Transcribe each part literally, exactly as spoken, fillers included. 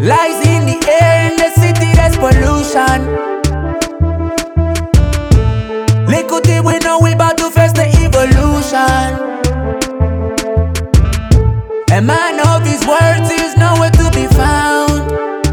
Lies in the air, in the city, there's pollution. L'écoutez, we know we about to face the evolution. A man of his words is nowhere to be found.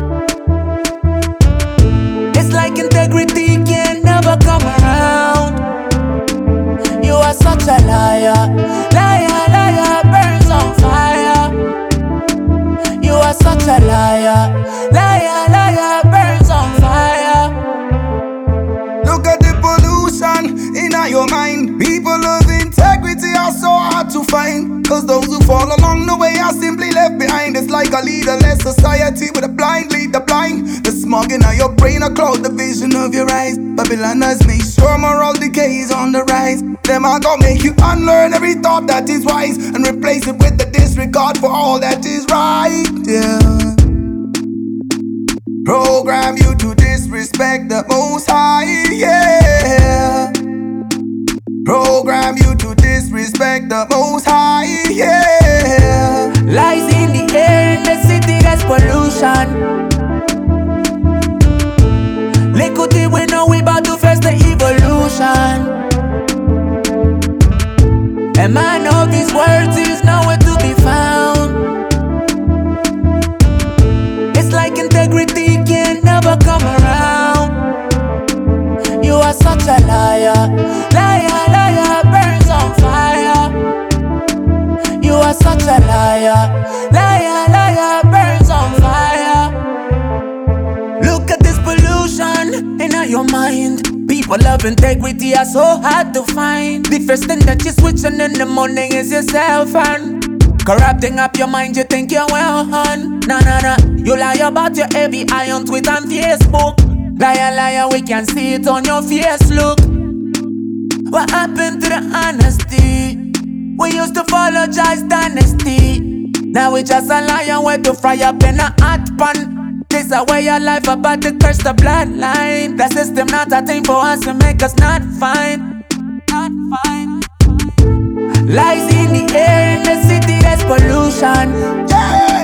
It's like integrity can never come around. You are such a liar, liar, liar, burns on fire. You are such a liar, liar, liar, burns on fire. Look at the pollution in your mind. People of integrity are so hard to find, cause those who fall along the way are simply left behind. It's like a leaderless society with a blind lead the blind. The smog in your brain a cloud the vision of your eyes. Babylon has made sure moral decay is on the rise. Them are gonna make you unlearn every thought that is wise and replace it with the disregard for all that is right. Yeah. Program you to disrespect the Most High. Yeah. Program you to disrespect the Most High. Yeah. Lies in the air, in the city, there's pollution. L'écoutez, we know we about to face the evolution. A man of his words is nowhere to be found. It's like integrity can never come around. You are such a liar, liar, liar, burns on fire. You are such a liar, liar, liar, burns on fire. Look at this pollution in your mind. People of integrity are so hard to find. The first thing that you're switching in the morning is your cell phone. Corrupting up your mind, you think you're well on. Nah, nah, nah, you lie about your A B I on Twitter and Facebook. Liar, liar, we can see it on your face, look. What happened to the honesty? We used to apologize dynasty. Now we just a liar, way to fry up in a hot pan. This a way your life about to curse the bloodline. The system not a thing for us to make us not fine. Not fine. Lies in the air, in the city, there's pollution. Yeah.